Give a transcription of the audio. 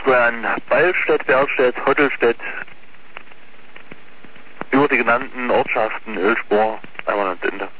Gran, Ballstedt, Bergstedt, Hottelstedt, über die genannten Ortschaften, Ölspur, einmal ans Ende.